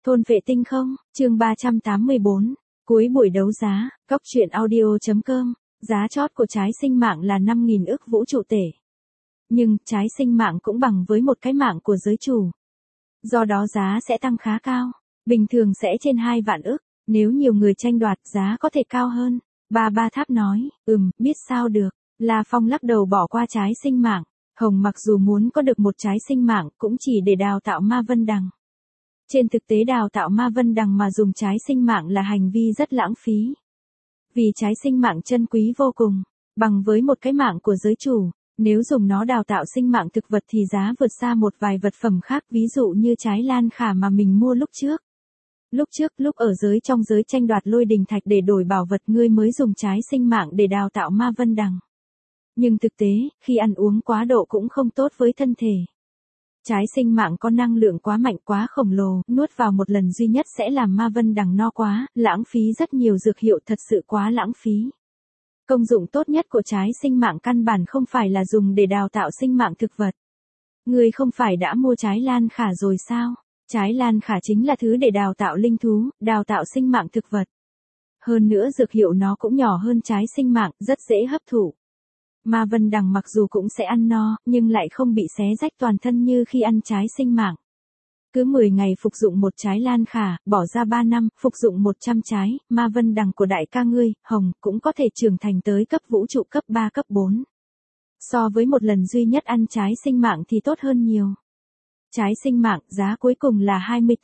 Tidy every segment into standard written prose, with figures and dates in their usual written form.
Thôn vệ tinh không, chương 384, cuối buổi đấu giá, Cóc truyện audio.com, giá chót của trái sinh mạng là 5.000 ức vũ trụ tể. Nhưng, trái sinh mạng cũng bằng với một cái mạng của giới chủ. Do đó giá sẽ tăng khá cao, bình thường sẽ trên 2 vạn ức, nếu nhiều người tranh đoạt giá có thể cao hơn. Ba Tháp nói, biết sao được, La Phong lắc đầu bỏ qua trái sinh mạng. Hồng mặc dù muốn có được một trái sinh mạng cũng chỉ để đào tạo ma vân đằng. Trên thực tế đào tạo ma vân đằng mà dùng trái sinh mạng là hành vi rất lãng phí. Vì trái sinh mạng chân quý vô cùng, bằng với một cái mạng của giới chủ, nếu dùng nó đào tạo sinh mạng thực vật thì giá vượt xa một vài vật phẩm khác, ví dụ như trái lan khả mà mình mua lúc trước. Lúc ở trong giới tranh đoạt lôi đình thạch để đổi bảo vật, ngươi mới dùng trái sinh mạng để đào tạo ma vân đằng. Nhưng thực tế, khi ăn uống quá độ cũng không tốt với thân thể. Trái sinh mạng có năng lượng quá mạnh, quá khổng lồ, nuốt vào một lần duy nhất sẽ làm ma vân đằng no quá, lãng phí rất nhiều dược hiệu, thật sự quá lãng phí. Công dụng tốt nhất của trái sinh mạng căn bản không phải là dùng để đào tạo sinh mạng thực vật. Ngươi không phải đã mua trái lan khả rồi sao? Trái lan khả chính là thứ để đào tạo linh thú, đào tạo sinh mạng thực vật. Hơn nữa dược hiệu nó cũng nhỏ hơn trái sinh mạng, rất dễ hấp thụ. Ma vân đằng mặc dù cũng sẽ ăn no, nhưng lại không bị xé rách toàn thân như khi ăn trái sinh mạng. Cứ 10 ngày phục dụng một trái lan khả, bỏ ra 3 năm, phục dụng 100 trái, ma vân đằng của đại ca ngươi, Hồng, cũng có thể trưởng thành tới cấp vũ trụ cấp 3 cấp 4. So với một lần duy nhất ăn trái sinh mạng thì tốt hơn nhiều. Trái sinh mạng, giá cuối cùng là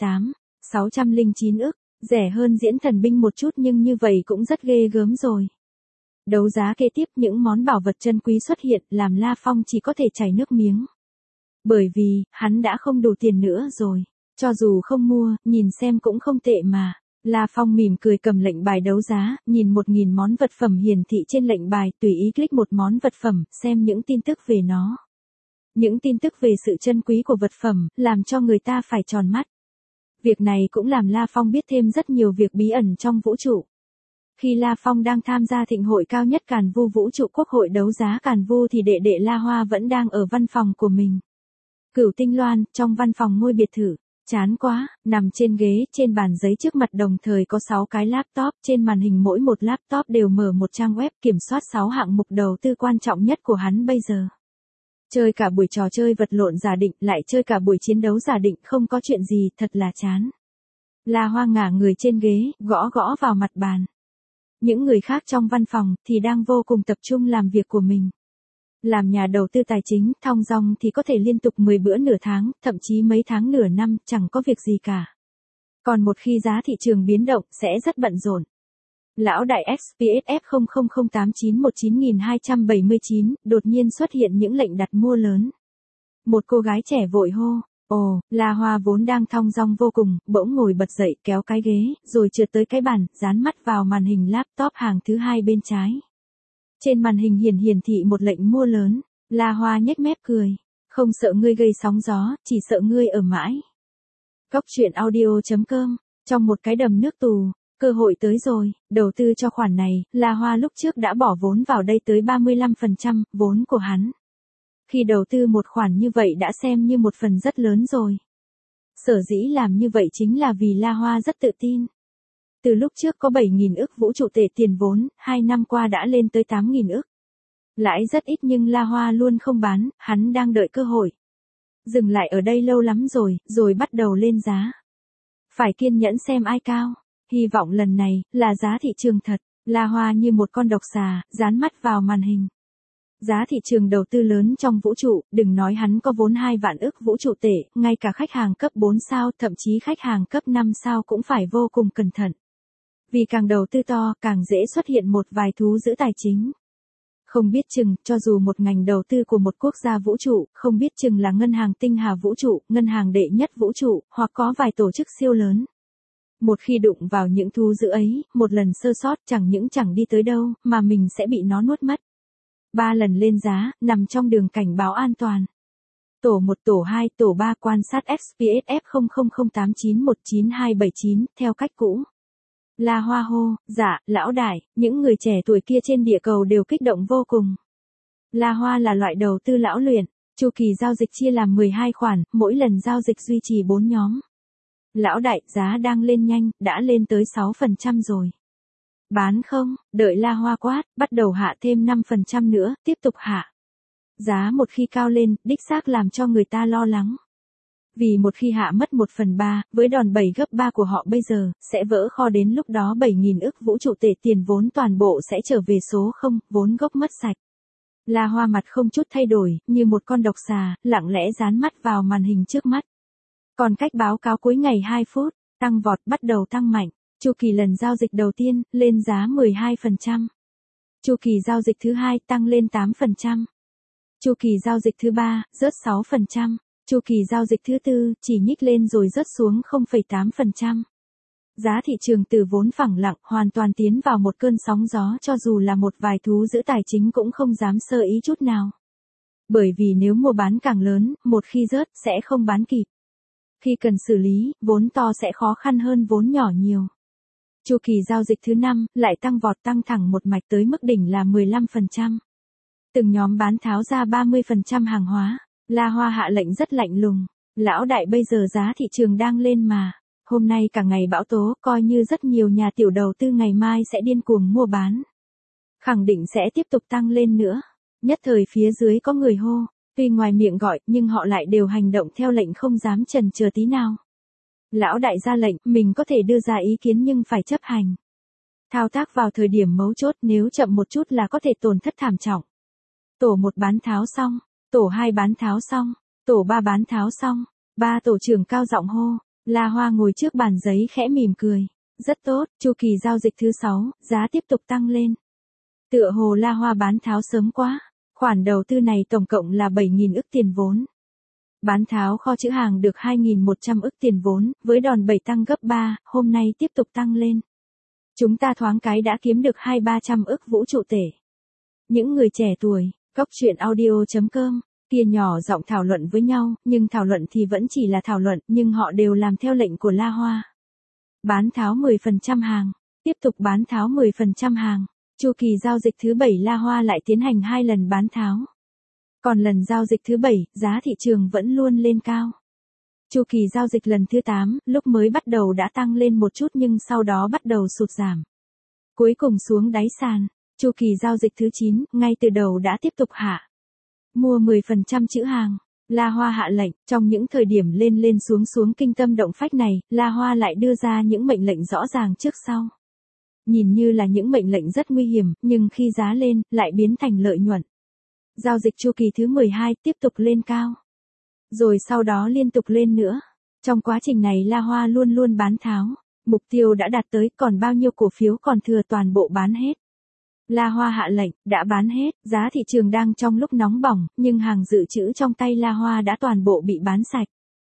28.609 ức, rẻ hơn diễn thần binh một chút nhưng như vậy cũng rất ghê gớm rồi. Đấu giá kế tiếp những món bảo vật chân quý xuất hiện làm La Phong chỉ có thể chảy nước miếng. Bởi vì, hắn đã không đủ tiền nữa rồi. Cho dù không mua, nhìn xem cũng không tệ mà. La Phong mỉm cười cầm lệnh bài đấu giá, nhìn 1.000 món vật phẩm hiển thị trên lệnh bài, tùy ý click một món vật phẩm, xem những tin tức về nó. Những tin tức về sự chân quý của vật phẩm, làm cho người ta phải tròn mắt. Việc này cũng làm La Phong biết thêm rất nhiều việc bí ẩn trong vũ trụ. Khi La Phong đang tham gia thịnh hội cao nhất Càn Vu vũ trụ quốc hội đấu giá Càn Vu thì đệ đệ La Hoa vẫn đang ở văn phòng của mình. Cửu Tinh Loan, trong văn phòng ngôi biệt thự, chán quá, nằm trên ghế, trên bàn giấy trước mặt đồng thời có 6 cái laptop, trên màn hình mỗi một laptop đều mở một trang web kiểm soát 6 hạng mục đầu tư quan trọng nhất của hắn bây giờ. Chơi cả buổi trò chơi vật lộn giả định, lại chơi cả buổi chiến đấu giả định, không có chuyện gì, thật là chán. La Hoa ngả người trên ghế, gõ vào mặt bàn. Những người khác trong văn phòng thì đang vô cùng tập trung làm việc của mình. Làm nhà đầu tư tài chính, thong dong thì có thể liên tục 10 bữa nửa tháng, thậm chí mấy tháng nửa năm, chẳng có việc gì cả. Còn một khi giá thị trường biến động, sẽ rất bận rộn. Lão đại SPSF 0008919279, đột nhiên xuất hiện những lệnh đặt mua lớn. Một cô gái trẻ vội hô. Ồ, La Hoa vốn đang thong dong vô cùng, bỗng ngồi bật dậy kéo cái ghế, rồi trượt tới cái bàn, dán mắt vào màn hình laptop hàng thứ hai bên trái. Trên màn hình hiển thị một lệnh mua lớn, La Hoa nhếch mép cười. Không sợ ngươi gây sóng gió, chỉ sợ ngươi ở mãi. Cóc truyện audio.com, trong một cái đầm nước tù, cơ hội tới rồi, đầu tư cho khoản này, La Hoa lúc trước đã bỏ vốn vào đây tới 35%, vốn của hắn. Khi đầu tư một khoản như vậy đã xem như một phần rất lớn rồi. Sở dĩ làm như vậy chính là vì La Hoa rất tự tin. Từ lúc trước có 7.000 ức vũ trụ tệ tiền vốn, 2 năm qua đã lên tới 8.000 ức. Lãi rất ít nhưng La Hoa luôn không bán, hắn đang đợi cơ hội. Dừng lại ở đây lâu lắm rồi bắt đầu lên giá. Phải kiên nhẫn xem ai cao. Hy vọng lần này, là giá thị trường thật. La Hoa như một con độc xà, dán mắt vào màn hình. Giá thị trường đầu tư lớn trong vũ trụ, đừng nói hắn có vốn 2 vạn ức vũ trụ tệ, ngay cả khách hàng cấp 4 sao, thậm chí khách hàng cấp 5 sao cũng phải vô cùng cẩn thận. Vì càng đầu tư to, càng dễ xuất hiện một vài thú dữ tài chính. Không biết chừng, cho dù một ngành đầu tư của một quốc gia vũ trụ, không biết chừng là ngân hàng tinh hà vũ trụ, ngân hàng đệ nhất vũ trụ, hoặc có vài tổ chức siêu lớn. Một khi đụng vào những thú dữ ấy, một lần sơ sót chẳng đi tới đâu, mà mình sẽ bị nó nuốt mất. 3 lần lên giá, nằm trong đường cảnh báo an toàn. Tổ 1, tổ 2, tổ 3 quan sát SPSF 0008919279, theo cách cũ. La Hoa hô, dạ, lão đại, những người trẻ tuổi kia trên địa cầu đều kích động vô cùng. La Hoa là loại đầu tư lão luyện, chu kỳ giao dịch chia làm 12 khoản, mỗi lần giao dịch duy trì 4 nhóm. Lão đại, giá đang lên nhanh, đã lên tới 6% rồi. Bán không, đợi La Hoa quát, bắt đầu hạ thêm 5% nữa, tiếp tục hạ. Giá một khi cao lên, đích xác làm cho người ta lo lắng. Vì một khi hạ mất 1/3, với đòn bẩy gấp 3 của họ bây giờ, sẽ vỡ kho đến lúc đó 7.000 ức vũ trụ tệ tiền vốn toàn bộ sẽ trở về số 0, vốn gốc mất sạch. La Hoa mặt không chút thay đổi, như một con độc xà, lặng lẽ dán mắt vào màn hình trước mắt. Còn cách báo cáo cuối ngày 2 phút, tăng vọt bắt đầu tăng mạnh. Chu kỳ lần giao dịch đầu tiên, lên giá 12%. Chu kỳ giao dịch thứ hai, tăng lên 8%. Chu kỳ giao dịch thứ ba, rớt 6%. Chu kỳ giao dịch thứ tư, chỉ nhích lên rồi rớt xuống 0,8%. Giá thị trường từ vốn phẳng lặng hoàn toàn tiến vào một cơn sóng gió, cho dù là một vài thú giữ tài chính cũng không dám sơ ý chút nào. Bởi vì nếu mua bán càng lớn, một khi rớt, sẽ không bán kịp. Khi cần xử lý, vốn to sẽ khó khăn hơn vốn nhỏ nhiều. Chu kỳ giao dịch thứ 5, lại tăng vọt tăng thẳng một mạch tới mức đỉnh là 15%. Từng nhóm bán tháo ra 30% hàng hóa. La Hoa hạ lệnh rất lạnh lùng. Lão đại, bây giờ giá thị trường đang lên mà. Hôm nay cả ngày bão tố, coi như rất nhiều nhà tiểu đầu tư ngày mai sẽ điên cuồng mua bán. Khẳng định sẽ tiếp tục tăng lên nữa. Nhất thời phía dưới có người hô. Tuy ngoài miệng gọi, nhưng họ lại đều hành động theo lệnh, không dám chần chừ tí nào. Lão đại ra lệnh, mình có thể đưa ra ý kiến nhưng phải chấp hành. Thao tác vào thời điểm mấu chốt, nếu chậm một chút là có thể tổn thất thảm trọng. Tổ 1 bán tháo xong, tổ 2 bán tháo xong, tổ 3 bán tháo xong, 3 tổ trưởng cao giọng hô. La Hoa ngồi trước bàn giấy khẽ mỉm cười. Rất tốt, chu kỳ giao dịch thứ 6, giá tiếp tục tăng lên. Tựa hồ La Hoa bán tháo sớm quá. Khoản đầu tư này tổng cộng là 7.000 ức tiền vốn. Bán tháo kho trữ hàng được 2.100 ức tiền vốn, với đòn bẩy tăng gấp 3, hôm nay tiếp tục tăng lên. Chúng ta thoáng cái đã kiếm được 200-300 ức vũ trụ tệ. Những người trẻ tuổi, Góc Chuyện Audio.com, kia nhỏ giọng thảo luận với nhau, nhưng thảo luận thì vẫn chỉ là thảo luận, nhưng họ đều làm theo lệnh của La Hoa. Bán tháo 10% hàng, tiếp tục bán tháo 10% hàng. Chu kỳ giao dịch thứ 7 La Hoa lại tiến hành 2 lần bán tháo. Còn lần giao dịch thứ 7, giá thị trường vẫn luôn lên cao. Chu kỳ giao dịch lần thứ 8, lúc mới bắt đầu đã tăng lên một chút nhưng sau đó bắt đầu sụt giảm. Cuối cùng xuống đáy sàn. Chu kỳ giao dịch thứ 9, ngay từ đầu đã tiếp tục hạ. Mua 10% trữ hàng. La Hoa hạ lệnh, trong những thời điểm lên xuống kinh tâm động phách này, La Hoa lại đưa ra những mệnh lệnh rõ ràng trước sau. Nhìn như là những mệnh lệnh rất nguy hiểm, nhưng khi giá lên, lại biến thành lợi nhuận. Giao dịch chu kỳ thứ 12 tiếp tục lên cao. Rồi sau đó liên tục lên nữa. Trong quá trình này La Hoa luôn luôn bán tháo. Mục tiêu đã đạt tới, còn bao nhiêu cổ phiếu còn thừa toàn bộ bán hết. La Hoa hạ lệnh, đã bán hết, giá thị trường đang trong lúc nóng bỏng, nhưng hàng dự trữ trong tay La Hoa đã toàn bộ bị bán sạch.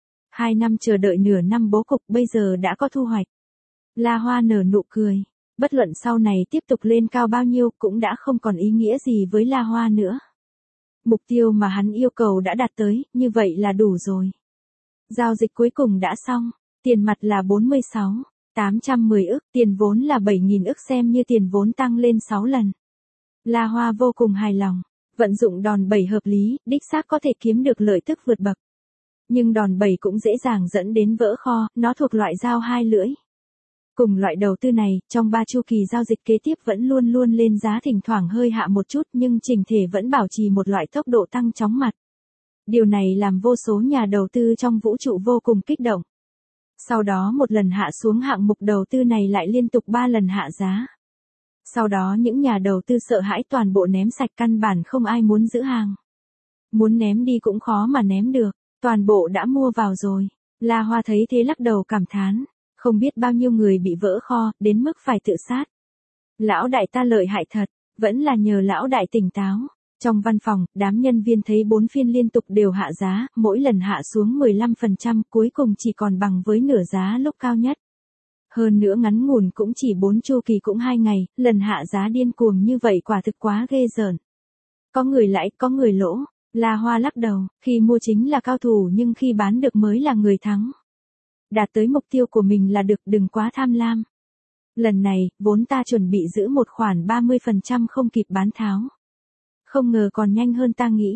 2 năm chờ đợi nửa năm bố cục bây giờ đã có thu hoạch. La Hoa nở nụ cười. Bất luận sau này tiếp tục lên cao bao nhiêu cũng đã không còn ý nghĩa gì với La Hoa nữa. Mục tiêu mà hắn yêu cầu đã đạt tới, như vậy là đủ rồi. Giao dịch cuối cùng đã xong, tiền mặt là 46.810 ức, tiền vốn là 7.000 ức, xem như tiền vốn tăng lên 6 lần. La Hoa vô cùng hài lòng, vận dụng đòn bẩy hợp lý, đích xác có thể kiếm được lợi tức vượt bậc. Nhưng đòn bẩy cũng dễ dàng dẫn đến vỡ kho, nó thuộc loại dao hai lưỡi. Cùng loại đầu tư này, trong 3 chu kỳ giao dịch kế tiếp vẫn luôn luôn lên giá, thỉnh thoảng hơi hạ một chút nhưng chỉnh thể vẫn bảo trì một loại tốc độ tăng chóng mặt. Điều này làm vô số nhà đầu tư trong vũ trụ vô cùng kích động. Sau đó một lần hạ xuống, hạng mục đầu tư này lại liên tục 3 lần hạ giá. Sau đó những nhà đầu tư sợ hãi toàn bộ ném sạch, căn bản không ai muốn giữ hàng. Muốn ném đi cũng khó mà ném được, toàn bộ đã mua vào rồi. La Hoa thấy thế lắc đầu cảm thán. Không biết bao nhiêu người bị vỡ kho, đến mức phải tự sát. Lão đại ta lợi hại thật, vẫn là nhờ lão đại tỉnh táo. Trong văn phòng, đám nhân viên thấy 4 phiên liên tục đều hạ giá, mỗi lần hạ xuống 15%, cuối cùng chỉ còn bằng với nửa giá lúc cao nhất. Hơn nữa ngắn ngủn cũng chỉ 4 chu kỳ cũng 2 ngày, lần hạ giá điên cuồng như vậy quả thực quá ghê rợn. Có người lãi, có người lỗ. La Hoa lắc đầu, khi mua chính là cao thủ nhưng khi bán được mới là người thắng. Đạt tới mục tiêu của mình là được, đừng quá tham lam. Lần này, vốn ta chuẩn bị giữ một khoản 30% không kịp bán tháo. Không ngờ còn nhanh hơn ta nghĩ.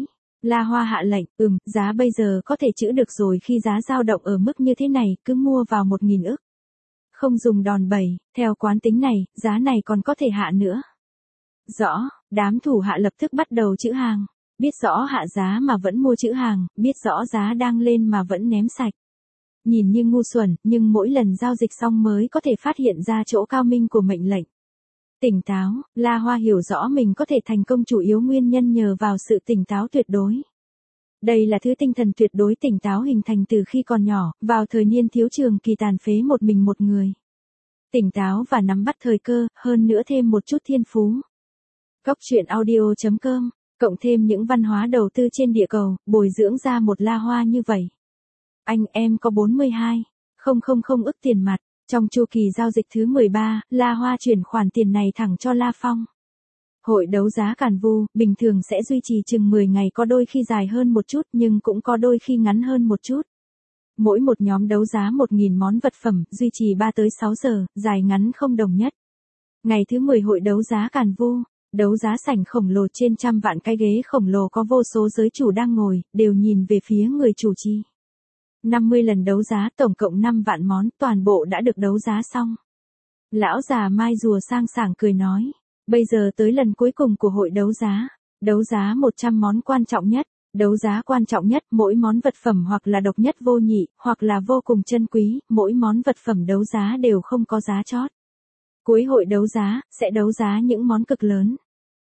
La Hoa hạ lệnh, giá bây giờ có thể chữ được rồi khi giá dao động ở mức như thế này, cứ mua vào 1.000 ức. Không dùng đòn bẩy, theo quán tính này, giá này còn có thể hạ nữa. Rõ, đám thủ hạ lập tức bắt đầu chữ hàng. Biết rõ hạ giá mà vẫn mua chữ hàng, biết rõ giá đang lên mà vẫn ném sạch. Nhìn như ngu xuẩn, nhưng mỗi lần giao dịch xong mới có thể phát hiện ra chỗ cao minh của mệnh lệnh. Tỉnh táo, La Hoa hiểu rõ mình có thể thành công chủ yếu nguyên nhân nhờ vào sự tỉnh táo tuyệt đối. Đây là thứ tinh thần tuyệt đối tỉnh táo hình thành từ khi còn nhỏ, vào thời niên thiếu trường kỳ tàn phế một mình một người. Tỉnh táo và nắm bắt thời cơ, hơn nữa thêm một chút thiên phú. Góc truyện audio.com, cộng thêm những văn hóa đầu tư trên địa cầu, bồi dưỡng ra một La Hoa như vậy. Anh em có 42,000 ức tiền mặt. Trong chu kỳ giao dịch thứ 13, La Hoa chuyển khoản tiền này thẳng cho La Phong. Hội đấu giá Càn Vu, bình thường sẽ duy trì chừng 10 ngày, có đôi khi dài hơn một chút nhưng cũng có đôi khi ngắn hơn một chút. Mỗi một nhóm đấu giá 1.000 món vật phẩm, duy trì 3 tới 6 giờ, dài ngắn không đồng nhất. Ngày thứ 10 hội đấu giá Càn Vu, đấu giá sảnh khổng lồ trên 100 vạn cái ghế khổng lồ, có vô số giới chủ đang ngồi, đều nhìn về phía người chủ trì. 50 lần đấu giá, tổng cộng 5 vạn món, toàn bộ đã được đấu giá xong. Lão già mai rùa sang sảng cười nói, bây giờ tới lần cuối cùng của hội đấu giá 100 món quan trọng nhất. Đấu giá quan trọng nhất, mỗi món vật phẩm hoặc là độc nhất vô nhị, hoặc là vô cùng chân quý, mỗi món vật phẩm đấu giá đều không có giá chót. Cuối hội đấu giá, sẽ đấu giá những món cực lớn.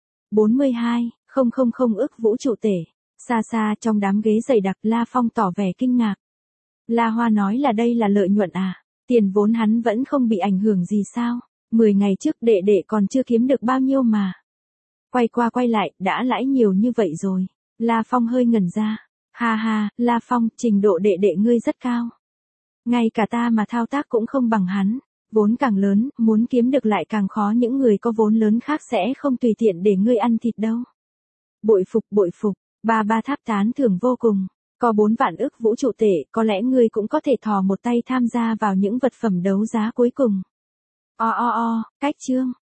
42,000 ức vũ trụ tể. Xa xa trong đám ghế dày đặc, La Phong tỏ vẻ kinh ngạc. La Hoa nói là đây là lợi nhuận à? Tiền vốn hắn vẫn không bị ảnh hưởng gì sao? 10 ngày trước đệ đệ còn chưa kiếm được bao nhiêu mà. Quay qua quay lại, đã lãi nhiều như vậy rồi. La Phong hơi ngẩn ra. Ha ha, La Phong, trình độ đệ đệ ngươi rất cao. Ngay cả ta mà thao tác cũng không bằng hắn. Vốn càng lớn, muốn kiếm được lại càng khó, những người có vốn lớn khác sẽ không tùy tiện để ngươi ăn thịt đâu. Bội phục, ba tháp tán thưởng vô cùng. Có 4 vạn ức vũ trụ tể, có lẽ ngươi cũng có thể thò một tay tham gia vào những vật phẩm đấu giá cuối cùng. Cách chương.